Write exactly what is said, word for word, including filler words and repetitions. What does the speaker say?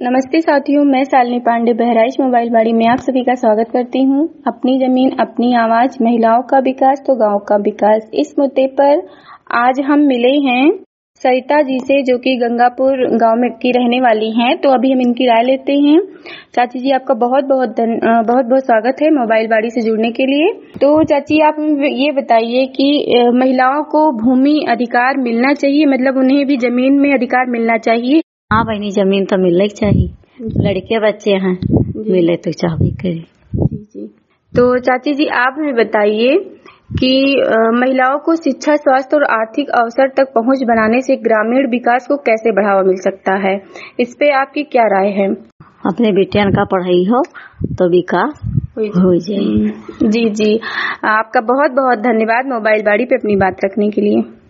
नमस्ते साथियों, मैं शालिनी पांडे बहराइच मोबाइल बाड़ी में आप सभी का स्वागत करती हूं। अपनी जमीन अपनी आवाज, महिलाओं का विकास तो गांव का विकास, इस मुद्दे पर आज हम मिले हैं सरिता जी से, जो कि गंगापुर गांव में की रहने वाली हैं। तो अभी हम इनकी राय लेते हैं। चाची जी, आपका बहुत बहुत धन बहुत बहुत स्वागत है मोबाइल बाड़ी से जुड़ने के लिए। तो चाची, आप ये बताइए कि महिलाओं को भूमि अधिकार मिलना चाहिए, मतलब उन्हें भी जमीन में अधिकार मिलना चाहिए? हाँ बहनी, जमीन तो मिलना ही चाहिए, लड़के बच्चे हैं, मिले तो चाहे करे। जी जी। तो चाची जी, आप हमें बताइए कि महिलाओं को शिक्षा, स्वास्थ्य और आर्थिक अवसर तक पहुंच बनाने से ग्रामीण विकास को कैसे बढ़ावा मिल सकता है, इस पे आपकी क्या राय है? अपने बेटियां का पढ़ाई हो तो विकास हो जाए। जी जी, आपका बहुत बहुत धन्यवाद मोबाइल बाड़ी पे अपनी बात रखने के लिए।